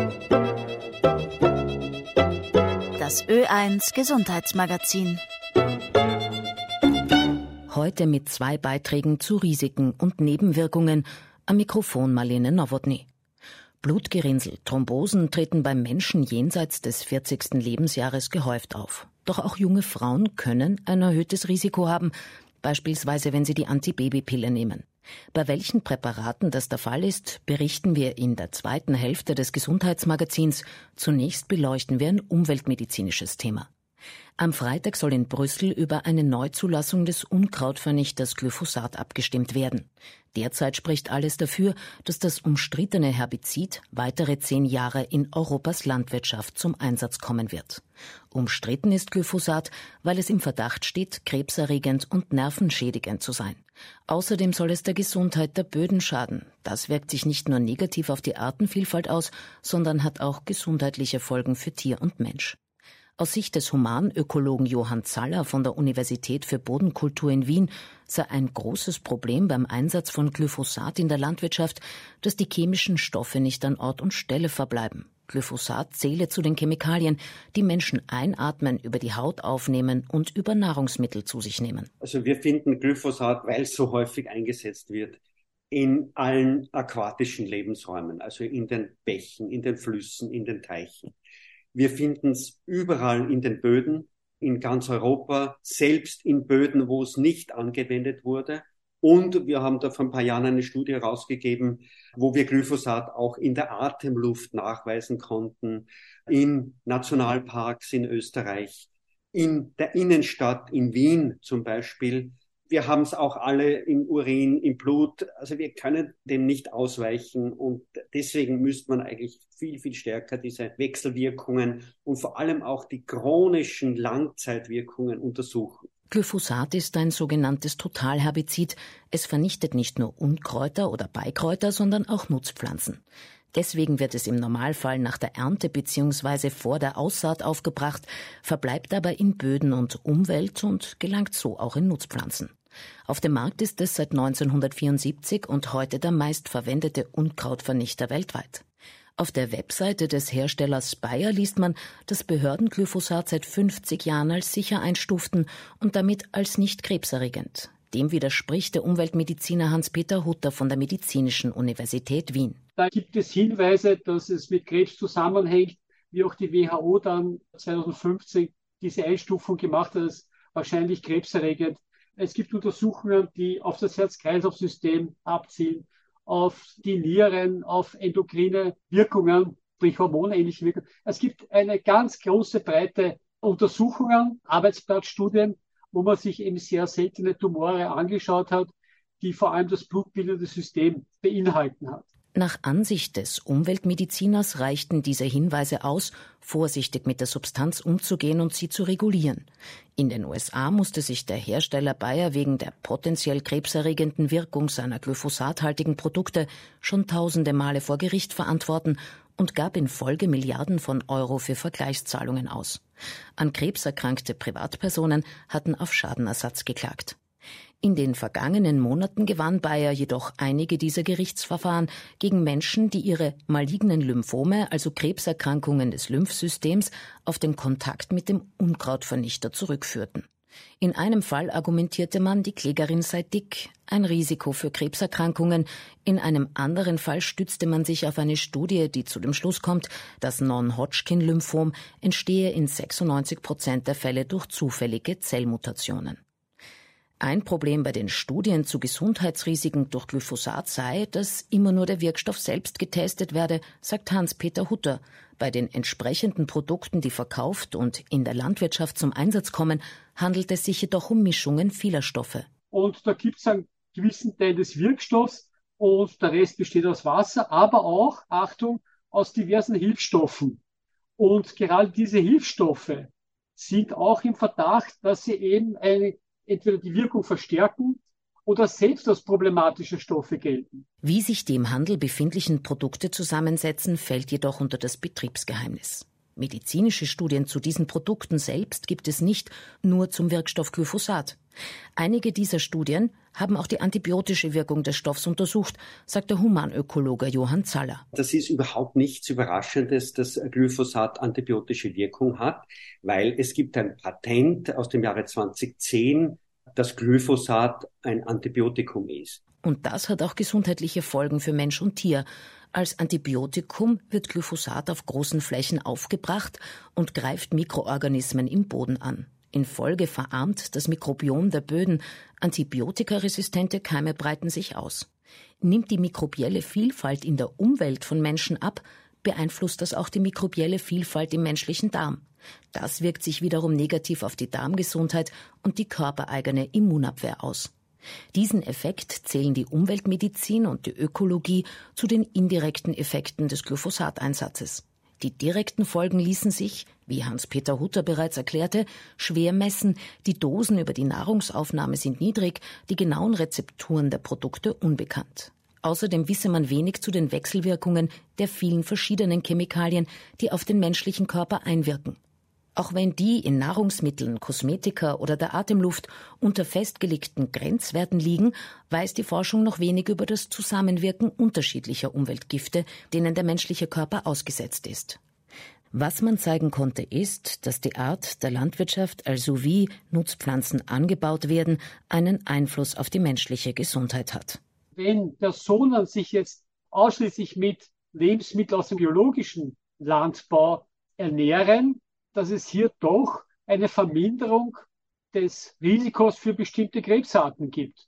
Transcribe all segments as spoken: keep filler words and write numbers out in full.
Das Ö eins Gesundheitsmagazin. Heute mit zwei Beiträgen zu Risiken und Nebenwirkungen. Am Mikrofon Marlene Nowotny. Blutgerinnsel, Thrombosen treten beim Menschen jenseits des vierzigsten Lebensjahres gehäuft auf. Doch auch junge Frauen können ein erhöhtes Risiko haben, beispielsweise wenn sie die Antibabypille nehmen. Bei welchen Präparaten das der Fall ist, berichten wir in der zweiten Hälfte des Gesundheitsmagazins. Zunächst beleuchten wir ein umweltmedizinisches Thema. Am Freitag soll in Brüssel über eine Neuzulassung des Unkrautvernichters Glyphosat abgestimmt werden. Derzeit spricht alles dafür, dass das umstrittene Herbizid weitere zehn Jahre in Europas Landwirtschaft zum Einsatz kommen wird. Umstritten ist Glyphosat, weil es im Verdacht steht, krebserregend und nervenschädigend zu sein. Außerdem soll es der Gesundheit der Böden schaden. Das wirkt sich nicht nur negativ auf die Artenvielfalt aus, sondern hat auch gesundheitliche Folgen für Tier und Mensch. Aus Sicht des Humanökologen Johann Zaller von der Universität für Bodenkultur in Wien sei ein großes Problem beim Einsatz von Glyphosat in der Landwirtschaft, dass die chemischen Stoffe nicht an Ort und Stelle verbleiben. Glyphosat zähle zu den Chemikalien, die Menschen einatmen, über die Haut aufnehmen und über Nahrungsmittel zu sich nehmen. Also wir finden Glyphosat, weil es so häufig eingesetzt wird, in allen aquatischen Lebensräumen, also in den Bächen, in den Flüssen, in den Teichen. Wir finden es überall in den Böden, in ganz Europa, selbst in Böden, wo es nicht angewendet wurde. Und wir haben da vor ein paar Jahren eine Studie herausgegeben, wo wir Glyphosat auch in der Atemluft nachweisen konnten, in Nationalparks in Österreich, in der Innenstadt in Wien zum Beispiel. Wir haben es auch alle im Urin, im Blut. Also wir können dem nicht ausweichen und deswegen müsste man eigentlich viel, viel stärker diese Wechselwirkungen und vor allem auch die chronischen Langzeitwirkungen untersuchen. Glyphosat ist ein sogenanntes Totalherbizid. Es vernichtet nicht nur Unkräuter oder Beikräuter, sondern auch Nutzpflanzen. Deswegen wird es im Normalfall nach der Ernte bzw. vor der Aussaat aufgebracht, verbleibt aber in Böden und Umwelt und gelangt so auch in Nutzpflanzen. Auf dem Markt ist es seit neunzehnhundertvierundsiebzig und heute der meistverwendete Unkrautvernichter weltweit. Auf der Webseite des Herstellers Bayer liest man, dass Behörden Glyphosat seit fünfzig Jahren als sicher einstuften und damit als nicht krebserregend. Dem widerspricht der Umweltmediziner Hans-Peter Hutter von der Medizinischen Universität Wien. Da gibt es Hinweise, dass es mit Krebs zusammenhängt, wie auch die W H O dann zweitausendfünfzehn diese Einstufung gemacht hat, als wahrscheinlich krebserregend. Es gibt Untersuchungen, die auf das Herz-Kreislauf-System abzielen, auf die Nieren, auf endokrine Wirkungen, sprich hormonähnliche Wirkungen. Es gibt eine ganz große Breite Untersuchungen, Arbeitsblattstudien, wo man sich eben sehr seltene Tumore angeschaut hat, die vor allem das blutbildende System beinhalten hat. Nach Ansicht des Umweltmediziners reichten diese Hinweise aus, vorsichtig mit der Substanz umzugehen und sie zu regulieren. In den U S A musste sich der Hersteller Bayer wegen der potenziell krebserregenden Wirkung seiner glyphosathaltigen Produkte schon tausende Male vor Gericht verantworten und gab in Folge Milliarden von Euro für Vergleichszahlungen aus. An Krebs erkrankte Privatpersonen hatten auf Schadenersatz geklagt. In den vergangenen Monaten gewann Bayer jedoch einige dieser Gerichtsverfahren gegen Menschen, die ihre malignen Lymphome, also Krebserkrankungen des Lymphsystems, auf den Kontakt mit dem Unkrautvernichter zurückführten. In einem Fall argumentierte man, die Klägerin sei dick, ein Risiko für Krebserkrankungen. In einem anderen Fall stützte man sich auf eine Studie, die zu dem Schluss kommt, das Non-Hodgkin-Lymphom entstehe in sechsundneunzig Prozent der Fälle durch zufällige Zellmutationen. Ein Problem bei den Studien zu Gesundheitsrisiken durch Glyphosat sei, dass immer nur der Wirkstoff selbst getestet werde, sagt Hans-Peter Hutter. Bei den entsprechenden Produkten, die verkauft und in der Landwirtschaft zum Einsatz kommen, handelt es sich jedoch um Mischungen vieler Stoffe. Und da gibt es einen gewissen Teil des Wirkstoffs und der Rest besteht aus Wasser, aber auch, Achtung, aus diversen Hilfsstoffen. Und gerade diese Hilfsstoffe sind auch im Verdacht, dass sie eben eine entweder die Wirkung verstärken oder selbst als problematische Stoffe gelten. Wie sich die im Handel befindlichen Produkte zusammensetzen, fällt jedoch unter das Betriebsgeheimnis. Medizinische Studien zu diesen Produkten selbst gibt es nicht, nur zum Wirkstoff Glyphosat. Einige dieser Studien haben auch die antibiotische Wirkung des Stoffs untersucht, sagt der Humanökologe Johann Zaller. Das ist überhaupt nichts Überraschendes, dass Glyphosat antibiotische Wirkung hat, weil es gibt ein Patent aus dem Jahre zweitausendzehn, dass Glyphosat ein Antibiotikum ist. Und das hat auch gesundheitliche Folgen für Mensch und Tier. Als Antibiotikum wird Glyphosat auf großen Flächen aufgebracht und greift Mikroorganismen im Boden an. In Folge verarmt das Mikrobiom der Böden. Antibiotikaresistente Keime breiten sich aus. Nimmt die mikrobielle Vielfalt in der Umwelt von Menschen ab, beeinflusst das auch die mikrobielle Vielfalt im menschlichen Darm. Das wirkt sich wiederum negativ auf die Darmgesundheit und die körpereigene Immunabwehr aus. Diesen Effekt zählen die Umweltmedizin und die Ökologie zu den indirekten Effekten des Glyphosateinsatzes. Die direkten Folgen ließen sich, wie Hans-Peter Hutter bereits erklärte, schwer messen. Die Dosen über die Nahrungsaufnahme sind niedrig, die genauen Rezepturen der Produkte unbekannt. Außerdem wisse man wenig zu den Wechselwirkungen der vielen verschiedenen Chemikalien, die auf den menschlichen Körper einwirken. Auch wenn die in Nahrungsmitteln, Kosmetika oder der Atemluft unter festgelegten Grenzwerten liegen, weiß die Forschung noch wenig über das Zusammenwirken unterschiedlicher Umweltgifte, denen der menschliche Körper ausgesetzt ist. Was man zeigen konnte, ist, dass die Art der Landwirtschaft, also wie Nutzpflanzen angebaut werden, einen Einfluss auf die menschliche Gesundheit hat. Wenn Personen sich jetzt ausschließlich mit Lebensmitteln aus dem biologischen Landbau ernähren, dass es hier doch eine Verminderung des Risikos für bestimmte Krebsarten gibt.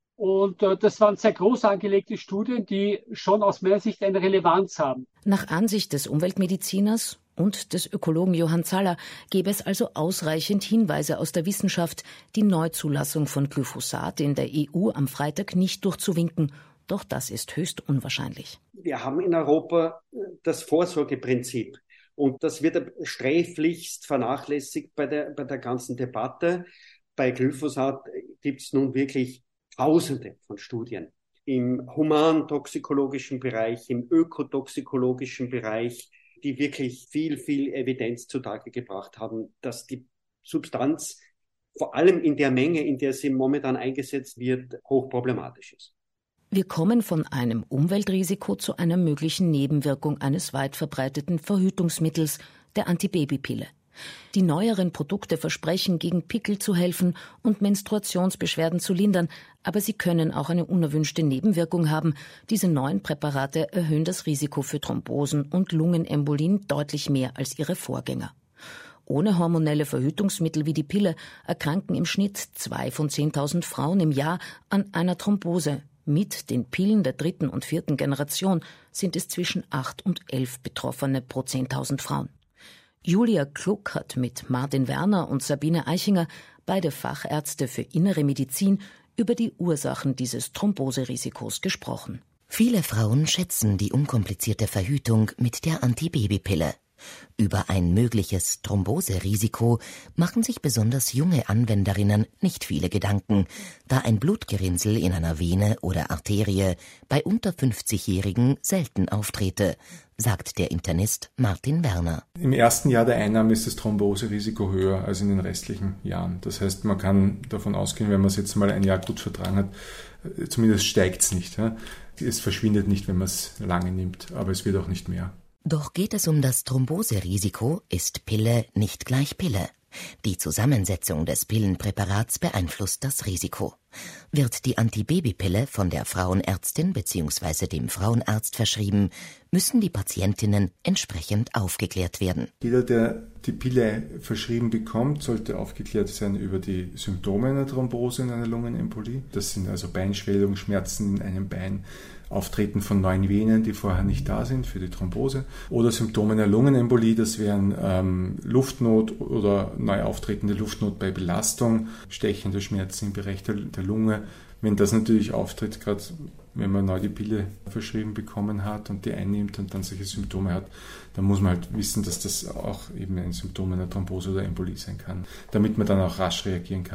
Und äh, das waren sehr groß angelegte Studien, die schon aus meiner Sicht eine Relevanz haben. Nach Ansicht des Umweltmediziners und des Ökologen Johann Zaller gäbe es also ausreichend Hinweise aus der Wissenschaft, die Neuzulassung von Glyphosat in der E U am Freitag nicht durchzuwinken. Doch das ist höchst unwahrscheinlich. Wir haben in Europa das Vorsorgeprinzip. Und das wird sträflichst vernachlässigt bei der, bei der ganzen Debatte. Bei Glyphosat gibt es nun wirklich Tausende von Studien im humantoxikologischen Bereich, im ökotoxikologischen Bereich, die wirklich viel, viel Evidenz zutage gebracht haben, dass die Substanz vor allem in der Menge, in der sie momentan eingesetzt wird, hochproblematisch ist. Wir kommen von einem Umweltrisiko zu einer möglichen Nebenwirkung eines weit verbreiteten Verhütungsmittels, der Antibabypille. Die neueren Produkte versprechen, gegen Pickel zu helfen und Menstruationsbeschwerden zu lindern, aber sie können auch eine unerwünschte Nebenwirkung haben. Diese neuen Präparate erhöhen das Risiko für Thrombosen und Lungenembolien deutlich mehr als ihre Vorgänger. Ohne hormonelle Verhütungsmittel wie die Pille erkranken im Schnitt zwei von zehntausend Frauen im Jahr an einer Thrombose. Mit den Pillen der dritten und vierten Generation sind es zwischen acht und elf Betroffene pro zehntausend Frauen. Julia Kluck hat mit Martin Werner und Sabine Eichinger, beide Fachärzte für Innere Medizin, über die Ursachen dieses Thromboserisikos gesprochen. Viele Frauen schätzen die unkomplizierte Verhütung mit der Antibabypille. Über ein mögliches Thromboserisiko machen sich besonders junge Anwenderinnen nicht viele Gedanken, da ein Blutgerinnsel in einer Vene oder Arterie bei unter fünfzigjährigen selten auftrete, sagt der Internist Martin Werner. Im ersten Jahr der Einnahme ist das Thromboserisiko höher als in den restlichen Jahren. Das heißt, man kann davon ausgehen, wenn man es jetzt mal ein Jahr gut vertragen hat, zumindest steigt es nicht. Es verschwindet nicht, wenn man es lange nimmt, aber es wird auch nicht mehr. Doch geht es um das Thromboserisiko, ist Pille nicht gleich Pille. Die Zusammensetzung des Pillenpräparats beeinflusst das Risiko. Wird die Antibabypille von der Frauenärztin bzw. dem Frauenarzt verschrieben, müssen die Patientinnen entsprechend aufgeklärt werden. Jeder, der die Pille verschrieben bekommt, sollte aufgeklärt sein über die Symptome einer Thrombose in einer Lungenembolie. Das sind also Beinschwellung, Schmerzen in einem Bein, Auftreten von neuen Venen, die vorher nicht da sind für die Thrombose, oder Symptome einer Lungenembolie, das wären ähm, Luftnot oder neu auftretende Luftnot bei Belastung, stechende Schmerzen im Bereich der, der Lunge. Wenn das natürlich auftritt, gerade wenn man neu die Pille verschrieben bekommen hat und die einnimmt und dann solche Symptome hat, dann muss man halt wissen, dass das auch eben ein Symptom einer Thrombose oder Embolie sein kann, damit man dann auch rasch reagieren kann.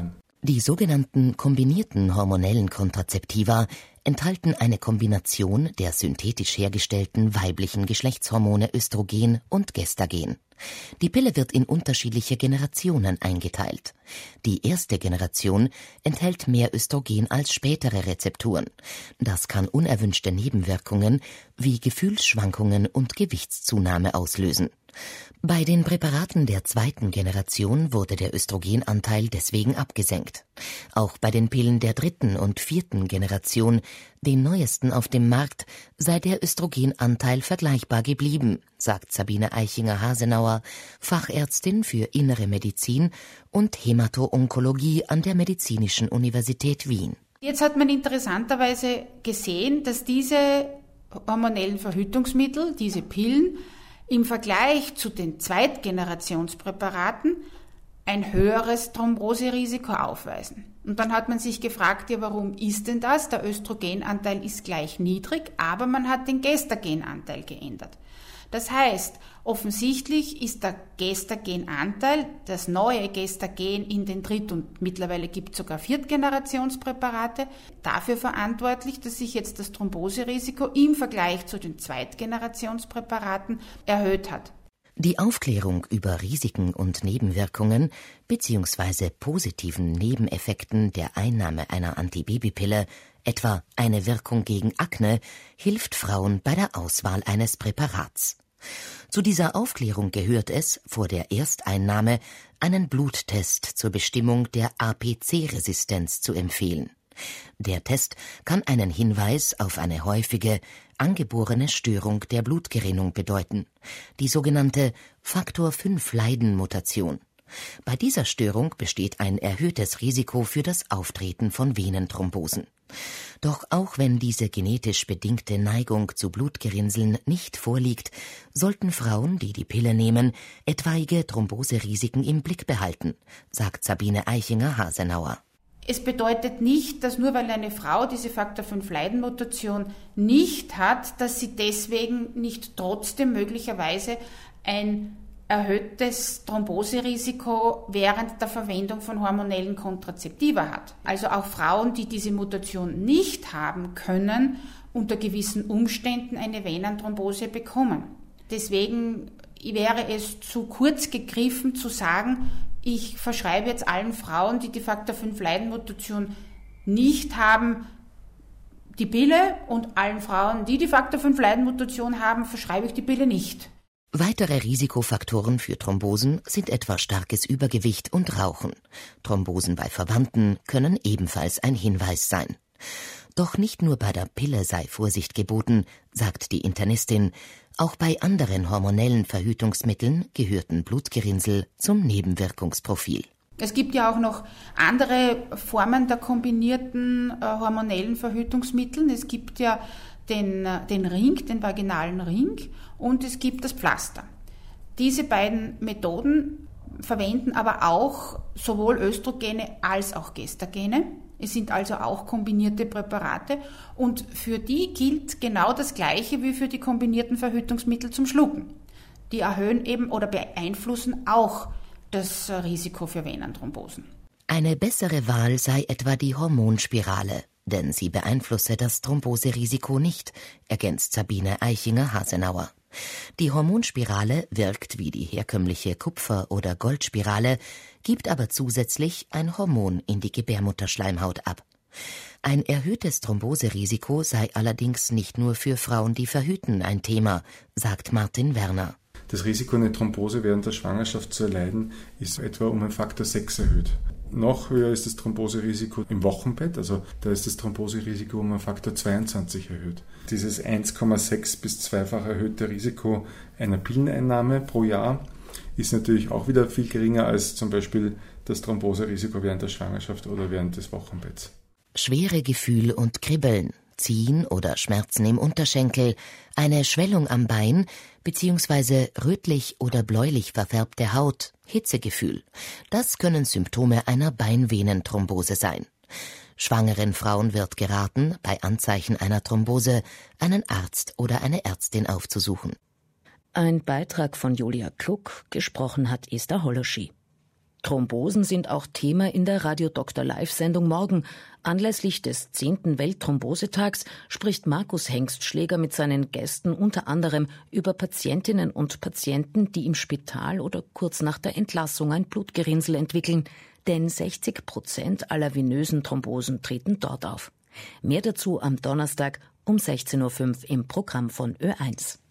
Die sogenannten kombinierten hormonellen Kontrazeptiva enthalten eine Kombination der synthetisch hergestellten weiblichen Geschlechtshormone Östrogen und Gestagen. Die Pille wird in unterschiedliche Generationen eingeteilt. Die erste Generation enthält mehr Östrogen als spätere Rezepturen. Das kann unerwünschte Nebenwirkungen wie Gefühlsschwankungen und Gewichtszunahme auslösen. Bei den Präparaten der zweiten Generation wurde der Östrogenanteil deswegen abgesenkt. Auch bei den Pillen der dritten und vierten Generation, den neuesten auf dem Markt, sei der Östrogenanteil vergleichbar geblieben, sagt Sabine Eichinger-Hasenauer, Fachärztin für Innere Medizin und Hämato-Onkologie an der Medizinischen Universität Wien. Jetzt hat man interessanterweise gesehen, dass diese hormonellen Verhütungsmittel, diese Pillen, im Vergleich zu den Zweitgenerationspräparaten ein höheres Thromboserisiko aufweisen. Und dann hat man sich gefragt, ja, warum ist denn das? Der Östrogenanteil ist gleich niedrig, aber man hat den Gestagenanteil geändert. Das heißt, offensichtlich ist der Gestagenanteil, das neue Gestagen in den Dritt- und mittlerweile gibt es sogar Viertgenerationspräparate, dafür verantwortlich, dass sich jetzt das Thromboserisiko im Vergleich zu den Zweitgenerationspräparaten erhöht hat. Die Aufklärung über Risiken und Nebenwirkungen bzw. positiven Nebeneffekten der Einnahme einer Antibabypille, etwa eine Wirkung gegen Akne, hilft Frauen bei der Auswahl eines Präparats. Zu dieser Aufklärung gehört es, vor der Ersteinnahme einen Bluttest zur Bestimmung der A P C-Resistenz zu empfehlen. Der Test kann einen Hinweis auf eine häufige, angeborene Störung der Blutgerinnung bedeuten, die sogenannte Faktor fünf Leiden-Mutation. Bei dieser Störung besteht ein erhöhtes Risiko für das Auftreten von Venenthrombosen. Doch auch wenn diese genetisch bedingte Neigung zu Blutgerinnseln nicht vorliegt, sollten Frauen, die die Pille nehmen, etwaige Thromboserisiken im Blick behalten, sagt Sabine Eichinger-Hasenauer. Es bedeutet nicht, dass nur weil eine Frau diese Faktor fünf Leiden-Mutation nicht hat, dass sie deswegen nicht trotzdem möglicherweise ein erhöhtes Thromboserisiko während der Verwendung von hormonellen Kontrazeptiva hat. Also auch Frauen, die diese Mutation nicht haben, können unter gewissen Umständen eine Venenthrombose bekommen. Deswegen wäre es zu kurz gegriffen zu sagen, ich verschreibe jetzt allen Frauen, die die Faktor fünf Leiden-Mutation nicht haben, die Pille und allen Frauen, die die Faktor fünf Leiden-Mutation haben, verschreibe ich die Pille nicht. Weitere Risikofaktoren für Thrombosen sind etwa starkes Übergewicht und Rauchen. Thrombosen bei Verwandten können ebenfalls ein Hinweis sein. Doch nicht nur bei der Pille sei Vorsicht geboten, sagt die Internistin. Auch bei anderen hormonellen Verhütungsmitteln gehörten Blutgerinnsel zum Nebenwirkungsprofil. Es gibt ja auch noch andere Formen der kombinierten äh, hormonellen Verhütungsmittel. Es gibt ja den, den Ring, den vaginalen Ring, und es gibt das Pflaster. Diese beiden Methoden verwenden aber auch sowohl Östrogene als auch Gestagene. Es sind also auch kombinierte Präparate und für die gilt genau das Gleiche wie für die kombinierten Verhütungsmittel zum Schlucken. Die erhöhen eben oder beeinflussen auch das Risiko für Venenthrombosen. Eine bessere Wahl sei etwa die Hormonspirale, denn sie beeinflusse das Thromboserisiko nicht, ergänzt Sabine Eichinger-Hasenauer. Die Hormonspirale wirkt wie die herkömmliche Kupfer- oder Goldspirale, gibt aber zusätzlich ein Hormon in die Gebärmutterschleimhaut ab. Ein erhöhtes Thromboserisiko sei allerdings nicht nur für Frauen, die verhüten, ein Thema, sagt Martin Werner. Das Risiko, eine Thrombose während der Schwangerschaft zu erleiden, ist etwa um einen Faktor sechs erhöht. Noch höher ist das Thromboserisiko im Wochenbett, also da ist das Thromboserisiko um einen Faktor zweiundzwanzig erhöht. Dieses eins Komma sechs bis zweifach erhöhte Risiko einer Pilleneinnahme pro Jahr ist natürlich auch wieder viel geringer als zum Beispiel das Thromboserisiko während der Schwangerschaft oder während des Wochenbetts. Schwere Gefühle und Kribbeln, Ziehen oder Schmerzen im Unterschenkel, eine Schwellung am Bein bzw. rötlich oder bläulich verfärbte Haut, Hitzegefühl. Das können Symptome einer Beinvenenthrombose sein. Schwangeren Frauen wird geraten, bei Anzeichen einer Thrombose einen Arzt oder eine Ärztin aufzusuchen. Ein Beitrag von Julia Kluck, gesprochen hat Esther Hollerschi. Thrombosen sind auch Thema in der Radio Doktor Live-Sendung morgen. Anlässlich des zehnten Weltthrombosetag spricht Markus Hengstschläger mit seinen Gästen unter anderem über Patientinnen und Patienten, die im Spital oder kurz nach der Entlassung ein Blutgerinnsel entwickeln. Denn sechzig Prozent aller venösen Thrombosen treten dort auf. Mehr dazu am Donnerstag um sechzehn Uhr fünf im Programm von Ö eins.